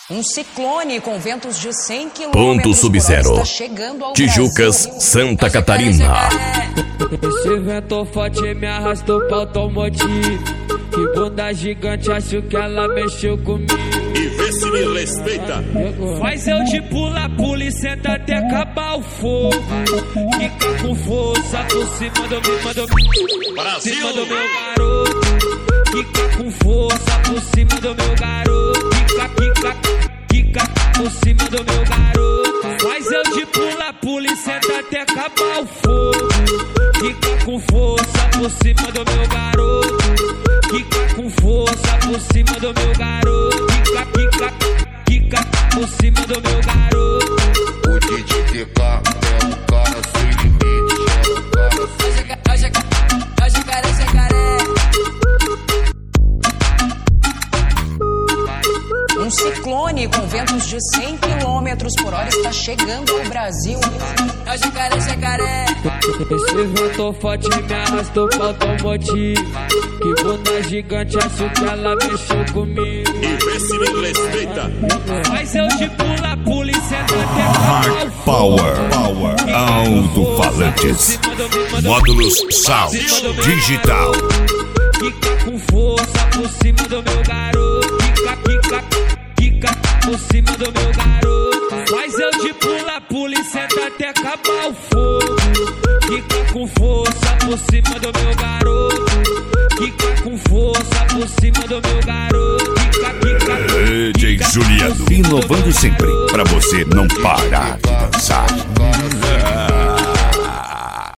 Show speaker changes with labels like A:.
A: Um ciclone com ventos de 100 km
B: Ponto sub-zero.
A: está chegando ao
B: Tijucas,
A: Brasil.
B: Santa Catarina.
C: Esse vento forte me arrastou pra automotivo. Que bunda gigante, acho que ela mexeu comigo.
D: E vê se me respeita.
C: Faz eu de pula e senta até acabar o fogo. Fica com força por cima do meu
D: Brasil.
C: cima do meu garoto. Fica com força por cima do meu garoto. Fica por cima do meu garoto. Faz eu de pula e senta até acabar o fogo. Fica com força por cima do meu garoto. Fica com força por cima do meu garoto. Fica por cima do meu garoto.
E: O DJ TK é um cara sem limite.
A: Jacaré. Um ciclone com ventos de 100 km por hora está chegando ao Brasil. É o jacaré.
C: Esse vento forte me arrastou pra automotivo. Que bunda gigante, acho que ela mexeu comigo.
D: E vê se me respeita.
C: Mas eu de pula e senta até acabar o
B: Power,
C: fogo.
B: alto-falantes, módulos Sound Digital.
C: Fica com força por cima do meu garoto. Fica por cima do meu garoto. Mas eu de pula e senta até acabar o fogo. Fica com força por cima do meu garoto. Fica com força por cima do meu garoto.
B: DJ Juliano, inovando sempre pra você não parar de dançar.